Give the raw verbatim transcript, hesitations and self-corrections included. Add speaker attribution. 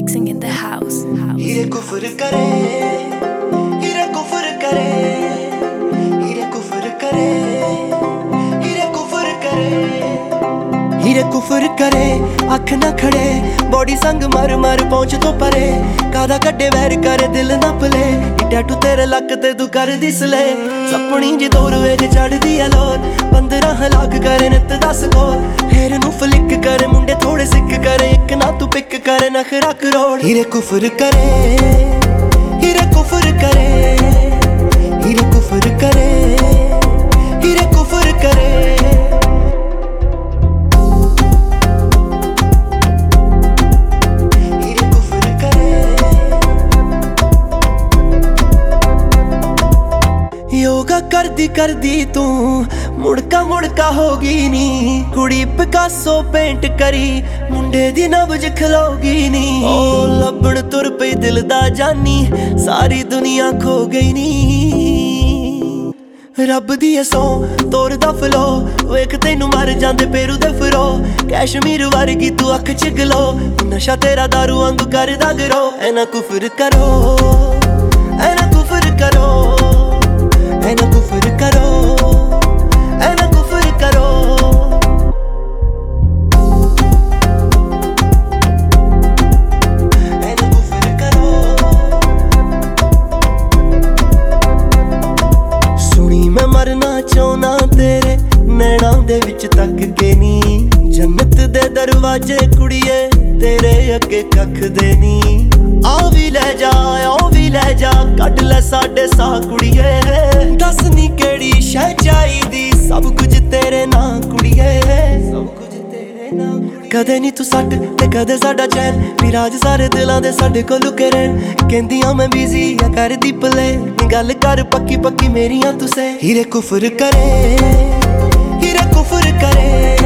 Speaker 1: mixing in the house.
Speaker 2: हीरे कुफर करे, हीरे कुफर करे, हीरे कुफर करे, हीरे कुफर करे, हीरे कुफर करे, अख ना खड़े, बॉडी संग मर मर पहुंच तो परे, कादा कड्डे वैर करे दिल ना पले, टैटू तेरे लक ते तू कर दिसले, सपनी जी दूर वेच चढ़दी है लोर, पंद्रह लाख करे नित दस कोर, हेर नू फ्लिक करे मुंडे थोड़े सिक करे, एक ना तू पिक करे नखरा करोड़, हीरे कुफर करे, हीरे कुफर करे, हीरे कुफर करे, हीरे कुफर करे। योगा करदी करदी तू मुड़का मुड़का होगी नी, कुड़ी पिकासो पेंट करी मुंडे दी नब्ज खलोगी नी, ओ लबड़ तुर पई दिल दा जानी सारी दुनिया खो गई नी, रब दी सौ तोर दा फलो वेख तैनू मर जांदे पेरू दे फिरो, कैश्मीर वर्गी तू अख च गलो, नशा तेरा दारू वांगू करदा गरो, ऐना कुफर करो, ऐना कुफर करो, ऐना कुफर करो, ऐना कुफर करो। ऐना कुफर करो। सुनी मैं मरना चाहना तेरे नैना दे विच तक के नी, जन्नत दे दरवाजे कुड़िए तेरे अगे कख दे नी, आ भी ले जा आ भी ले जा कट ले साडे सा कुड़िए, दस नी केड़ी शै चाहीदी सब कुछ तेरे ना कुड़िए, सब कुछ तेरे ना कुड़िए, कदे नी तू सट ते कदे साडा चैन, विराज सारे दिलां दे साडे कोल लुके रहन, कहंदियां मैं बिजी या करदी पले, गल कर पक्की पक्की मेरियां तुसे, हीरे कुफर करे, हीरे कुफर करे।